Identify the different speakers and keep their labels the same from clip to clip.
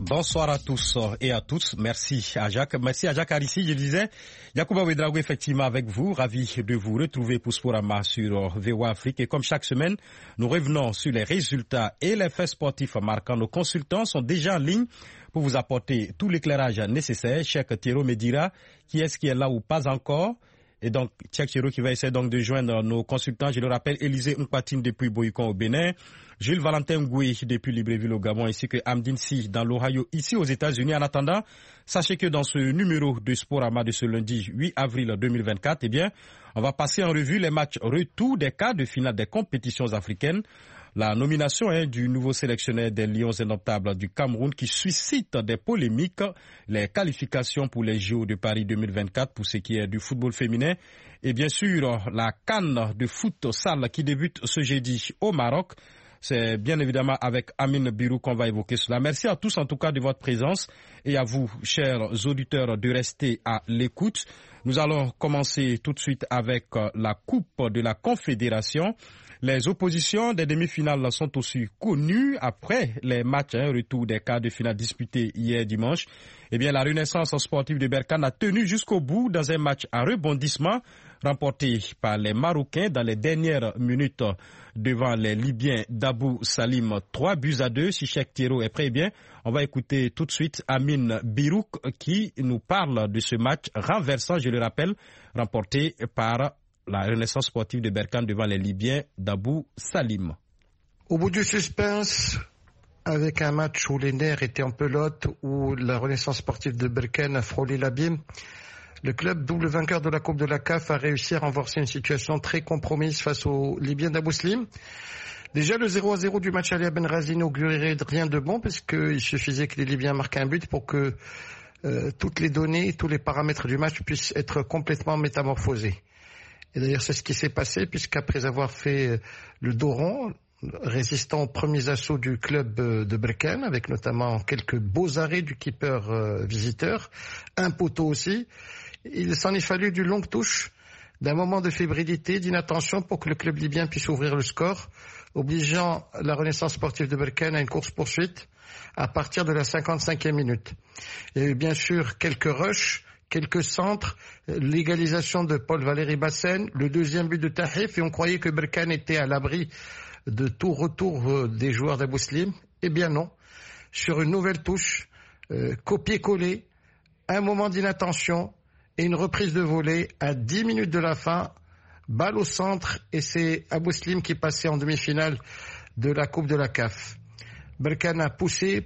Speaker 1: Bonsoir à tous et à toutes. Merci à Jacques. Merci à Jacques Arissi. Je disais, Yacouba Ouedraogo, effectivement, avec vous. Ravi de vous retrouver pour Sporama sur VOA Afrique. Et comme chaque semaine, nous revenons sur les résultats et les faits sportifs marquants. Nos consultants sont déjà en ligne pour vous apporter tout l'éclairage nécessaire. Cheikh Thiero me dira qui est là ou pas encore. Et donc, Cheikh Thiero qui va essayer donc de joindre nos consultants. Je le rappelle, Élisée Mpatine depuis Boycon au Bénin. Jules Valentin Ngoué depuis Libreville au Gabon, ainsi que Amdine Si dans l'Ohio, ici aux États-Unis. En attendant, sachez que dans ce numéro de Sporama de ce lundi 8 avril 2024, on va passer en revue les matchs retour des quarts de finale des compétitions africaines. La nomination du nouveau sélectionneur des Lions indomptables du Cameroun qui suscite des polémiques, les qualifications pour les JO de Paris 2024 pour ce qui est du football féminin et bien sûr la CAN de foot salle qui débute ce jeudi au Maroc. C'est bien évidemment avec Amine Birou qu'on va évoquer cela. Merci à tous en tout cas de votre présence et à vous, chers auditeurs, de rester à l'écoute. Nous allons commencer tout de suite avec la Coupe de la Confédération. Les oppositions des demi-finales sont aussi connues après les matchs retour des quarts de finale disputés hier dimanche. La Renaissance sportive de Berkane a tenu jusqu'au bout dans un match à rebondissement remporté par les Marocains dans les dernières minutes devant les Libyens d'Abou Salim 3-2. Si Cheikh Thiero est prêt, on va écouter tout de suite Amine Birouk qui nous parle de ce match renversant, je le rappelle, remporté par la Renaissance sportive de Berkane devant les Libyens d'Abou Salim.
Speaker 2: Au bout du suspense, avec un match où les nerfs étaient en pelote, où la Renaissance sportive de Berkane a frôlé l'abîme, le club double vainqueur de la Coupe de la CAF a réussi à renverser une situation très compromise face aux Libyens d'Abou Salim. Déjà, le 0-0 du match aller à Benghazi n'augurait rien de bon, puisqu'il suffisait que les Libyens marquent un but pour que toutes les données, tous les paramètres du match puissent être complètement métamorphosés. Et d'ailleurs, c'est ce qui s'est passé, puisqu'après avoir fait le dos rond, résistant aux premiers assauts du club de Berkane, avec notamment quelques beaux arrêts du keeper visiteur, un poteau aussi, il s'en est fallu d'une longue touche, d'un moment de fébrilité, d'inattention pour que le club libyen puisse ouvrir le score, obligeant la Renaissance sportive de Berkane à une course-poursuite à partir de la 55e minute. Il y a eu bien sûr quelques rushs, quelques centres, l'égalisation de Paul-Valéry Bassène, le deuxième but de Tahif, et on croyait que Berkane était à l'abri de tout retour des joueurs d'Abou Salim. Eh bien non, sur une nouvelle touche, copier-coller, un moment d'inattention et une reprise de volée à 10 minutes de la fin, balle au centre, et c'est Abou Salim qui passait en demi-finale de la Coupe de la CAF. Berkane a poussé,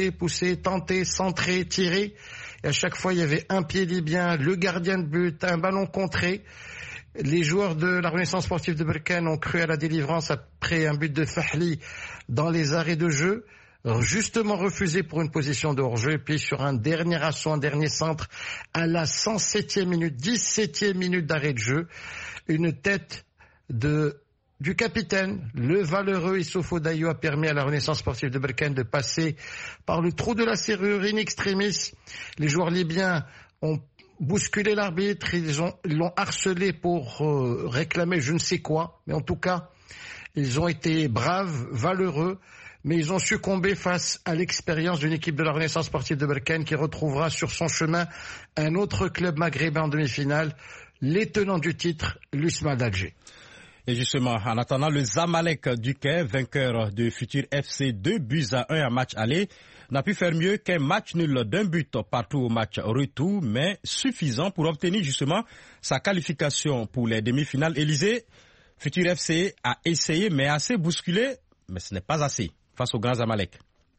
Speaker 2: tenté, centré, tiré, et à chaque fois il y avait un pied libyen, le gardien de but, un ballon contré. Les joueurs de la Renaissance sportive de Berkane ont cru à la délivrance après un but de Fahli dans les arrêts de jeu, justement refusé pour une position de hors-jeu, et puis sur un dernier assaut, un dernier centre, à la 107e minute, 17e minute d'arrêt de jeu, une tête du capitaine, le valeureux Issoufou Dayo, a permis à la Renaissance sportive de Berkane de passer par le trou de la serrure in extremis. Les joueurs libyens ont bousculé l'arbitre, ils l'ont harcelé pour réclamer je ne sais quoi, mais en tout cas, ils ont été braves, valeureux, mais ils ont succombé face à l'expérience d'une équipe de la Renaissance sportive de Berkane qui retrouvera sur son chemin un autre club maghrébin en demi-finale, les tenants du titre, l'USMA d'Alger.
Speaker 1: Et justement, en attendant, le Zamalek du Caire, vainqueur de Futur FC 2-1 en match aller, n'a pu faire mieux qu'un match nul d'un but partout au match retour, mais suffisant pour obtenir justement sa qualification pour les demi-finales. Élysée, Futur FC a essayé, mais assez bousculé, mais ce n'est pas assez face au grand Zamalek.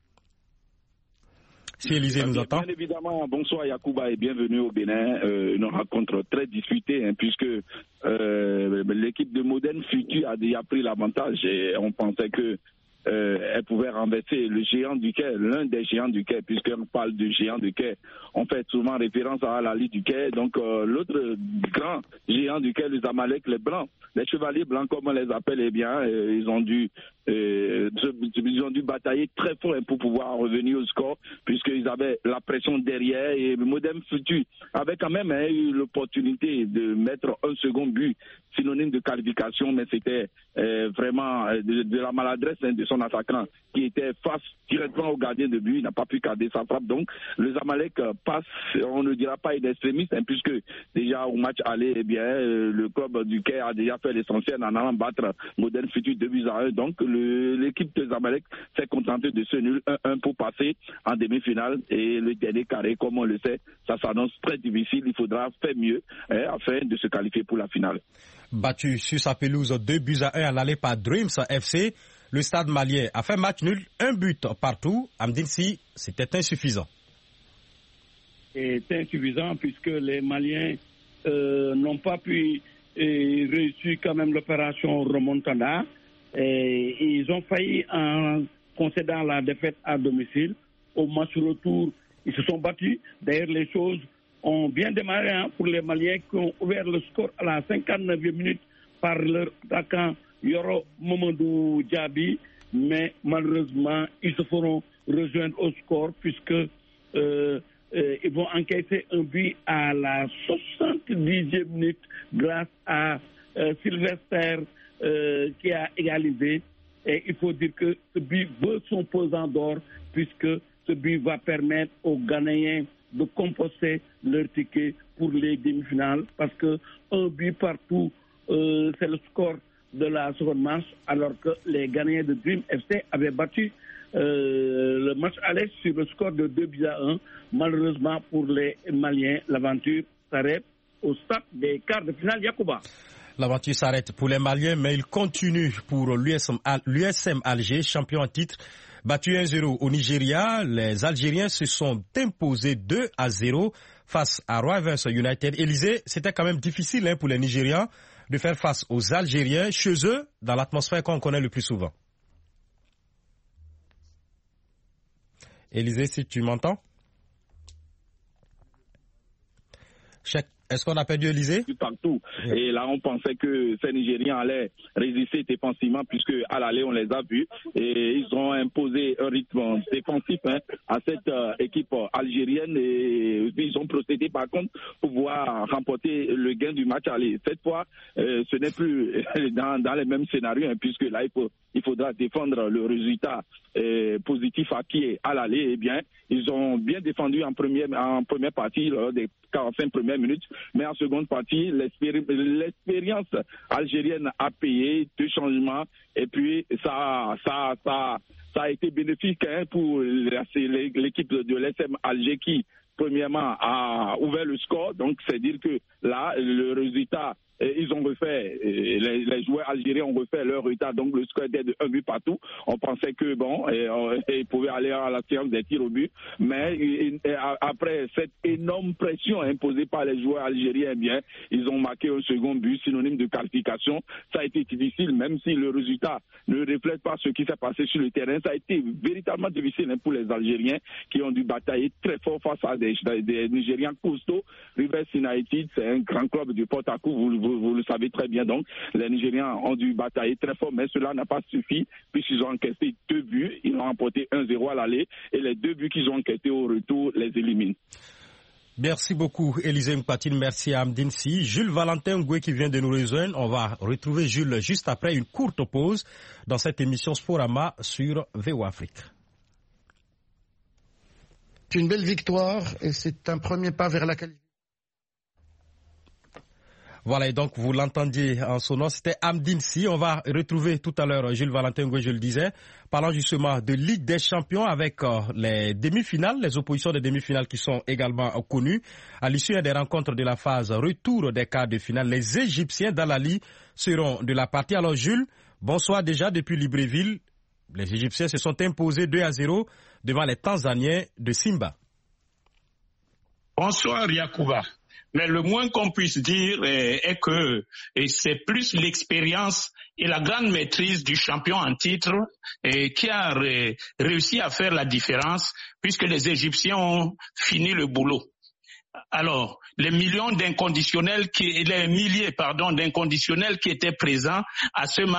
Speaker 1: Si Élisée nous entend.
Speaker 3: Bien évidemment, bonsoir Yacouba et bienvenue au Bénin. Une rencontre très disputée, puisque l'équipe de Modène Futur a déjà pris l'avantage et on pensait que elle pouvait renverser le géant du Caire, l'un des géants du Caire, puisqu'on parle de géant du Caire. On fait souvent référence à l'Ali du Caire, donc l'autre grand géant du Caire, les Zamalek, les Blancs, les Chevaliers Blancs comme on les appelle, ils ont dû ils ont dû batailler très fort pour pouvoir revenir au score, puisqu'ils avaient la pression derrière, et Modern Futur avait quand même eu l'opportunité de mettre un second but, synonyme de qualification, mais c'était vraiment de la maladresse de son attaquant qui était face directement au gardien de but, il n'a pas pu garder sa frappe. Donc le Zamalek passe, on ne dira pas une extrémiste, puisque déjà au match aller, eh bien, le club du Caire a déjà fait l'essentiel en allant battre Modern Futur 2-1. Donc l'équipe de Zamalek s'est contentée de ce nul 1-1 pour passer en demi-finale, et le dernier carré, comme on le sait, ça s'annonce très difficile. Il faudra faire mieux afin de se qualifier pour la finale.
Speaker 1: Battu sur sa pelouse 2-1 à l'aller par Dreams FC, le Stade malien a fait match nul, 1 but partout. Amdine Si, c'était insuffisant.
Speaker 4: C'est insuffisant puisque les Maliens n'ont pas pu réussir quand même l'opération remontada. Et ils ont failli en concédant la défaite à domicile. Au match retour, ils se sont battus. D'ailleurs, les choses ont bien démarré pour les Maliens qui ont ouvert le score à la 59e minute par leur attaquant Yoro Momodou Diaby. Mais malheureusement, ils se feront rejoindre au score puisque ils vont encaisser un but à la 70e minute grâce à Sylvester qui a égalisé. Et il faut dire que ce but veut son pesant d'or puisque ce but va permettre aux Ghanéens de composter leur ticket pour les demi-finales parce que un but partout, c'est le score de la seconde manche, alors que les Ghanéens de Dream FC avaient battu le match aller sur le score de 2-1. Malheureusement pour les Maliens, l'aventure s'arrête au stade des quarts de finale Yacouba.
Speaker 1: L'aventure s'arrête pour les Maliens, mais il continue pour l'USM Alger, champion en titre. Battu 1-0 au Nigeria, les Algériens se sont imposés 2-0 face à Rivers United. Élysée, c'était quand même difficile pour les Nigérians de faire face aux Algériens chez eux, dans l'atmosphère qu'on connaît le plus souvent. Élysée, si tu m'entends? Est-ce qu'on a perdu Élysée?
Speaker 3: Partout. Et là, on pensait que ces Nigériens allaient résister défensivement, puisque à l'aller, on les a vus. Et ils ont imposé un rythme défensif à cette équipe algérienne. Et ils ont procédé, par contre, pour pouvoir remporter le gain du match aller. Cette fois, ce n'est plus dans les mêmes scénarios, puisque là, il faudra défendre le résultat positif acquis à l'aller. Eh bien, ils ont bien défendu en première partie, lors des 45 premières minutes. Mais en seconde partie, l'expérience algérienne a payé, 2 changements, et puis ça a été bénéfique pour l'équipe de l'SM Alger qui, premièrement, a ouvert le score. Donc, c'est dire que là, le résultat, ils ont refait, les joueurs algériens ont refait leur retard, donc le score était de 1 but partout. On pensait que ils pouvaient aller à la séance des tirs au but, mais après cette énorme pression imposée par les joueurs algériens, eh bien, ils ont marqué un second but, synonyme de qualification. Ça a été difficile, même si le résultat ne reflète pas ce qui s'est passé sur le terrain. Ça a été véritablement difficile pour les Algériens qui ont dû batailler très fort face à des Nigérians costauds. Rivers United, c'est un grand club du Portakou, vous le savez très bien. Donc, les Nigériens ont dû batailler très fort, mais cela n'a pas suffi, puisqu'ils ont encaissé 2 buts. Ils ont remporté 1-0 à l'aller, et les 2 buts qu'ils ont encaissés au retour les éliminent.
Speaker 1: Merci beaucoup, Élysée Mpatine. Merci à Amdine Si. Jules Valentin Ngoué qui vient de nous rejoindre. On va retrouver Jules juste après une courte pause dans cette émission Sporama sur VOA Afrique.
Speaker 2: C'est une belle victoire et c'est un premier pas vers la qualification.
Speaker 1: Voilà, et donc vous l'entendiez en son nom, c'était Amdine Si. On va retrouver tout à l'heure Jules Valentin Ngoué, je le disais, parlant justement de Ligue des Champions avec les demi-finales, les oppositions des demi-finales qui sont également connues. À l'issue des rencontres de la phase retour des quarts de finale, les Égyptiens d'Al-Ahly seront de la partie. Alors Jules, bonsoir déjà depuis Libreville. Les Égyptiens se sont imposés 2-0 devant les Tanzaniens de Simba.
Speaker 5: Bonsoir Yacouba. Mais le moins qu'on puisse dire est que c'est plus l'expérience et la grande maîtrise du champion en titre qui a réussi à faire la différence, puisque les Égyptiens ont fini le boulot. Alors, les milliers d'inconditionnels qui étaient présents à ce match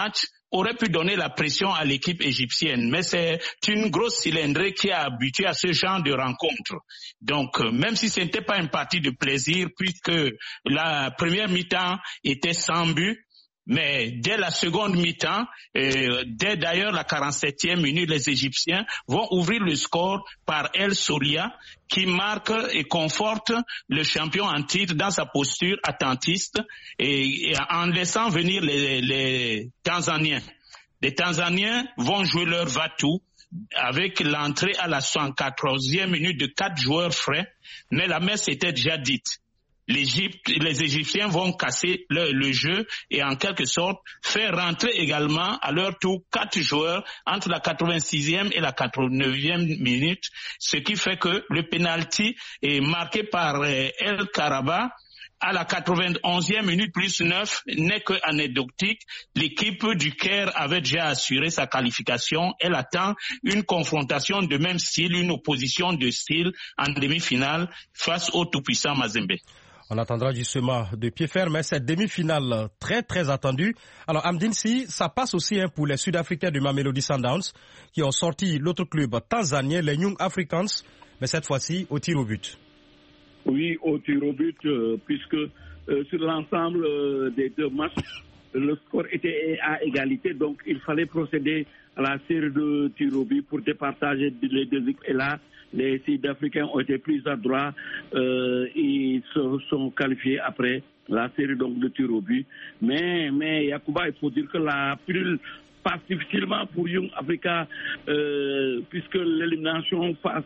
Speaker 5: aurait pu donner la pression à l'équipe égyptienne. Mais c'est une grosse cylindrée qui est habituée à ce genre de rencontres. Donc, même si ce n'était pas une partie de plaisir, puisque la première mi-temps était sans but, mais dès la seconde mi-temps, dès d'ailleurs la 47e minute, les Égyptiens vont ouvrir le score par El Soria, qui marque et conforte le champion en titre dans sa posture attentiste et en laissant venir les Tanzaniens. Les Tanzaniens vont jouer leur va-tout avec l'entrée à la 114e minute de 4 joueurs frais, mais la messe était déjà dite. Les Égyptiens vont casser le jeu et en quelque sorte faire rentrer également à leur tour 4 joueurs entre la 86e et la 89e minute, ce qui fait que le penalty est marqué par El Karaba à la 91e minute plus 9 n'est que anecdotique. L'équipe du Caire avait déjà assuré sa qualification. Elle attend une confrontation de même style, une opposition de style en demi-finale face au tout-puissant Mazembe.
Speaker 1: On attendra justement de pied ferme, mais cette demi-finale très très attendue. Alors Amdine, si ça passe aussi pour les Sud-Africains du Mamelodi Sundowns qui ont sorti l'autre club tanzanien, les Young Africans, mais cette fois-ci au tir au but.
Speaker 4: Oui, au tir au but, puisque sur l'ensemble des 2 matchs, le score était à égalité, donc il fallait procéder à la série de tirs au but pour départager les 2 équipes. Et là, les Sud-Africains ont été plus adroits, ils se sont qualifiés après la série donc de tirs au but. Mais Yacouba, il faut dire que la pilule passe difficilement pour Young Africa, puisque l'élimination face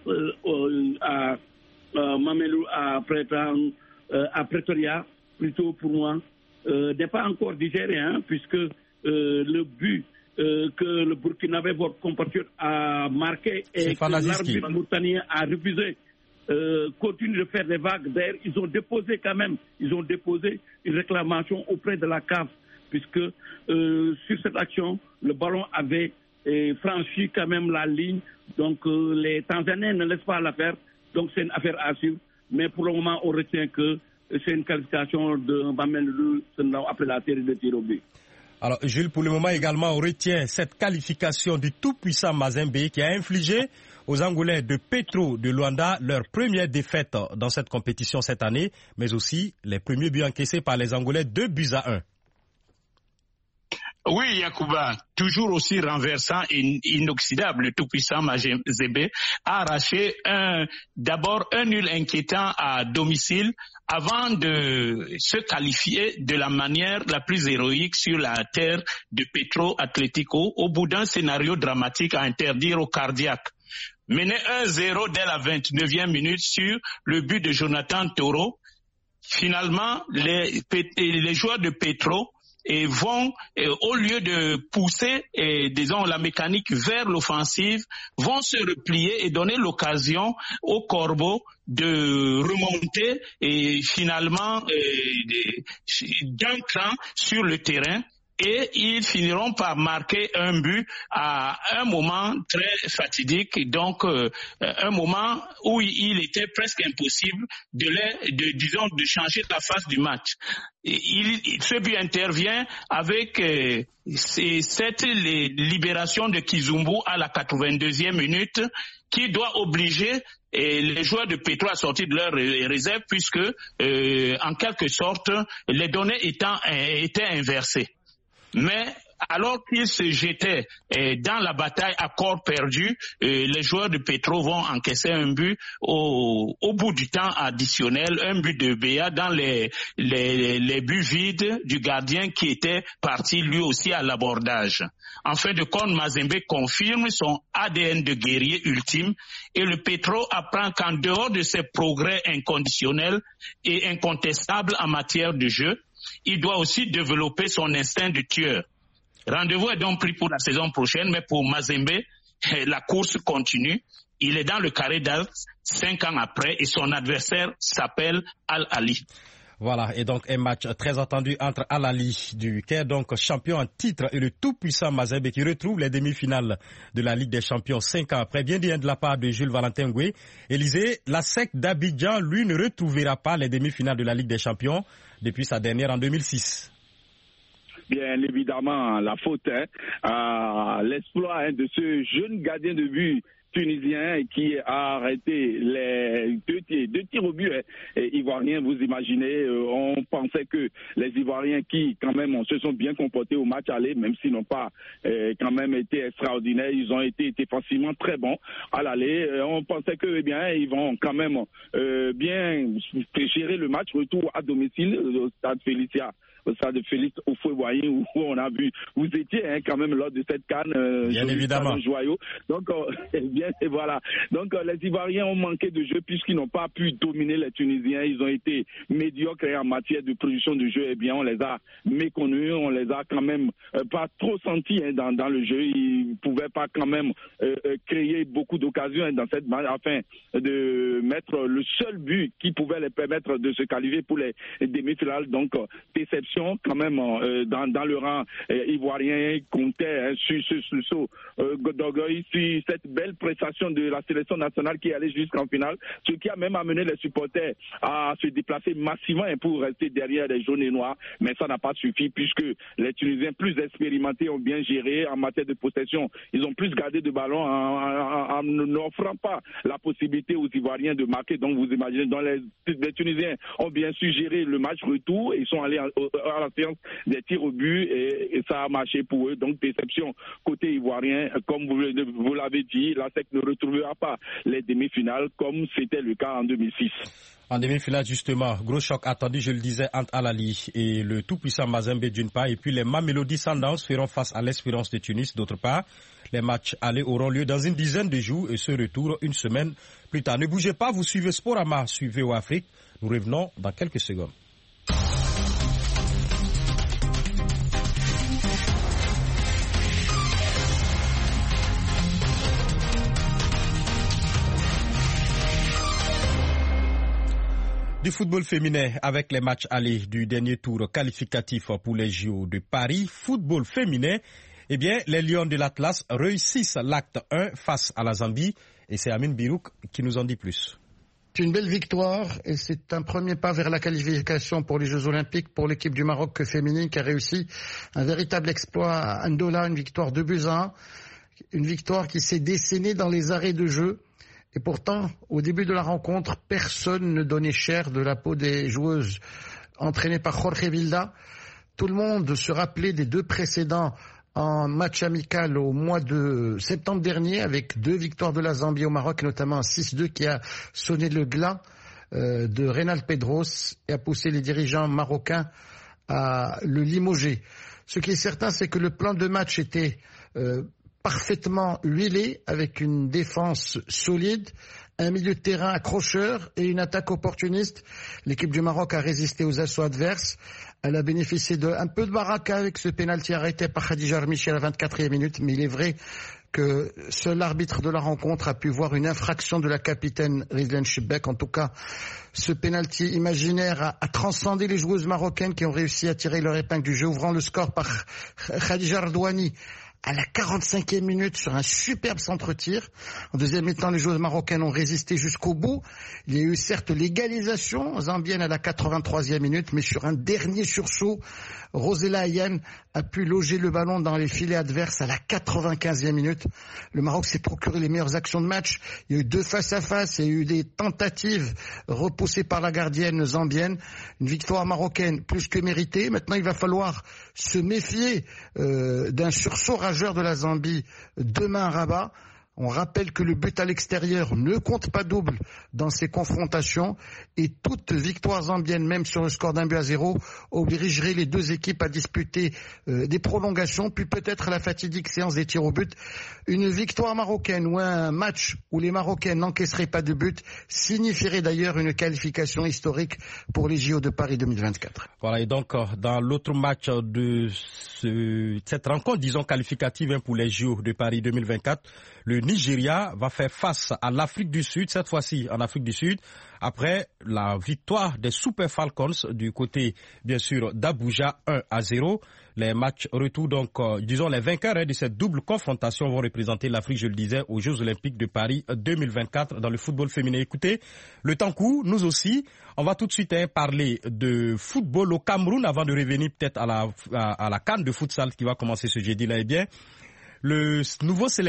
Speaker 4: à Mamelou à Pretoria, plutôt pour moi, n'est pas encore digéré, puisque le but que le Burkinabé, votre compatriote, a marqué et que l'arbitre mauritanien a refusé, continue de faire des vagues. D'ailleurs, ils ont déposé une réclamation auprès de la CAF, puisque sur cette action, le ballon avait franchi quand même la ligne. Donc les Tanzaniens ne laissent pas l'affaire. Donc c'est une affaire à suivre. Mais pour le moment, on retient que c'est une qualification de Mamelou après la série de tirs au but.
Speaker 1: Alors Jules, pour le moment également, on retient cette qualification du tout-puissant Mazembe qui a infligé aux Angolais de Petro de Luanda leur première défaite dans cette compétition cette année, mais aussi les premiers buts encaissés par les Angolais, 2-1.
Speaker 5: Oui, Yacouba, toujours aussi renversant et inoxydable, le tout-puissant Mazembe a arraché d'abord un nul inquiétant à domicile avant de se qualifier de la manière la plus héroïque sur la terre de Petro Atlético au bout d'un scénario dramatique à interdire aux cardiaques. Mené 1-0 dès la 29e minute sur le but de Jonathan Toro, finalement les joueurs de Petro vont, au lieu de pousser, disons, la mécanique vers l'offensive, vont se replier et donner l'occasion aux Corbeaux de remonter et finalement d'un cran sur le terrain. Et ils finiront par marquer un but à un moment très fatidique, donc un moment où il était presque impossible de changer la face du match. Ce but intervient avec cette libération de Kizumbu à la 82e minute qui doit obliger les joueurs de Petro à sortir de leur réserve puisque, en quelque sorte, les données étaient inversées. Mais alors qu'ils se jetaient dans la bataille à corps perdu, les joueurs de Petro vont encaisser un but au bout du temps additionnel, un but de Béa dans les buts vides du gardien qui était parti lui aussi à l'abordage. En fin de compte, Mazembe confirme son ADN de guerrier ultime et le Petro apprend qu'en dehors de ses progrès inconditionnels et incontestables en matière de jeu, il doit aussi développer son instinct de tueur. Rendez-vous est donc pris pour la saison prochaine, mais pour Mazembe, la course continue. Il est dans le carré d'As 5 ans après et son adversaire s'appelle Al-Ali.
Speaker 1: Voilà, et donc un match très attendu entre Al-Ali du Caire, donc champion en titre, et le tout-puissant Mazembe qui retrouve les demi-finales de la Ligue des Champions 5 ans après. Bien dit de la part de Jules Valentin Ngoué. Élisée, la SEC d'Abidjan, lui, ne retrouvera pas les demi-finales de la Ligue des Champions depuis sa dernière en 2006.
Speaker 3: bien évidemment la faute à l'exploit de ce jeune gardien de but tunisien qui a arrêté les deux tirs au but ivoiriens. Vous imaginez, on pensait que les Ivoiriens qui quand même se sont bien comportés au match aller, même s'ils n'ont pas quand même été extraordinaires, ils ont été défensivement très bons à l'aller. On pensait que ils vont quand même bien gérer le match retour à domicile au stade Félicia. Au stade de Félix Houphouët-Boigny où on a vu, vous étiez quand même lors de cette CAN,
Speaker 1: bien évidemment.
Speaker 3: Joyau. Donc bien et voilà. Donc les Ivoiriens ont manqué de jeu puisqu'ils n'ont pas pu dominer les Tunisiens. Ils ont été médiocres en matière de production de jeu. On les a méconnus, on les a quand même pas trop sentis dans le jeu. Ils pouvaient pas quand même créer beaucoup d'occasions dans cette match afin de mettre le seul but qui pouvait les permettre de se qualifier pour les demi-finales. Donc déception quand même dans le rang ivoirien, comptait sur ce saut d'orgueil, sur cette belle prestation de la sélection nationale qui allait jusqu'en finale, ce qui a même amené les supporters à se déplacer massivement pour rester derrière les jaunes et noirs, mais ça n'a pas suffi puisque les Tunisiens plus expérimentés ont bien géré en matière de possession. Ils ont plus gardé de ballon en n'offrant pas la possibilité aux Ivoiriens de marquer. Donc vous imaginez, les Tunisiens ont bien su gérer le match retour et ils sont allés à la séance des tirs au but et ça a marché pour eux. Donc déception côté ivoirien, comme vous l'avez dit, la SEC ne retrouvera pas les demi-finales comme c'était le cas en 2006.
Speaker 1: En demi-finale, justement, gros choc attendu, je le disais, entre Al Ahly et le tout-puissant Mazembe d'une part, et puis les Mamelodi Sundowns feront face à l'Espérance de Tunis d'autre part. Les matchs allés auront lieu dans une dizaine de jours et ce retour une semaine plus tard. Ne bougez pas, vous suivez Sporama sur VOA Afrique. Nous revenons dans quelques secondes. Du football féminin avec les matchs allés du dernier tour qualificatif pour les JO de Paris. Football féminin, eh bien, les Lions de l'Atlas réussissent l'acte 1 face à la Zambie et c'est Amine Birouk qui nous en dit plus.
Speaker 2: C'est une belle victoire et c'est un premier pas vers la qualification pour les Jeux Olympiques pour l'équipe du Maroc féminine qui a réussi un véritable exploit à Ndola, une victoire 2-1, une victoire qui s'est décennée dans les arrêts de jeu. Et pourtant, au début de la rencontre, personne ne donnait cher de la peau des joueuses entraînées par Jorge Vilda. Tout le monde se rappelait des deux précédents en match amical au mois de septembre dernier avec 2 victoires de la Zambie au Maroc, notamment un 6-2 qui a sonné le glas de Reynald Pedros et a poussé les dirigeants marocains à le limoger. Ce qui est certain, c'est que le plan de match était parfaitement huilé, avec une défense solide, un milieu de terrain accrocheur et une attaque opportuniste. L'équipe du Maroc a résisté aux assauts adverses. Elle a bénéficié d'un peu de baraka avec ce pénalty arrêté par Khadija Armichi à la 24e minute, mais il est vrai que seul l'arbitre de la rencontre a pu voir une infraction de la capitaine Rizlan Chibek. En tout cas, ce pénalty imaginaire a transcendé les joueuses marocaines qui ont réussi à tirer leur épingle du jeu, ouvrant le score par Khadija Ardouani à la 45e minute sur un superbe centre-tir. En deuxième mi-temps, les joueuses marocaines ont résisté jusqu'au bout. Il y a eu certes l'égalisation zambienne à la 83e minute, mais sur un dernier sursaut, Rosella Ayane a pu loger le ballon dans les filets adverses à la 95e minute. Le Maroc s'est procuré les meilleures actions de match. Il y a eu 2 face-à-face, il y a eu des tentatives repoussées par la gardienne zambienne. Une victoire marocaine plus que méritée. Maintenant, il va falloir se méfier d'un sursaut rageur de la Zambie demain à Rabat. On rappelle que le but à l'extérieur ne compte pas double dans ces confrontations et toute victoire zambienne, même sur le score d'1-0, obligerait les deux équipes à disputer des prolongations, puis peut-être la fatidique séance des tirs au but. Une victoire marocaine ou un match où les Marocains n'encaisseraient pas de but signifierait d'ailleurs une qualification historique pour les JO de Paris 2024.
Speaker 1: Voilà, et donc dans l'autre match de cette rencontre, disons qualificative pour les JO de Paris 2024, le Nigeria va faire face à l'Afrique du Sud, cette fois-ci en Afrique du Sud, après la victoire des Super Falcons du côté, bien sûr, d'Abuja 1-0. Les matchs retour, donc, disons, les vainqueurs de cette double confrontation vont représenter l'Afrique, je le disais, aux Jeux Olympiques de Paris 2024 dans le football féminin. Écoutez, le temps court, nous aussi. On va tout de suite parler de football au Cameroun avant de revenir peut-être à la CAN de futsal qui va commencer ce jeudi-là. Eh bien, le nouveau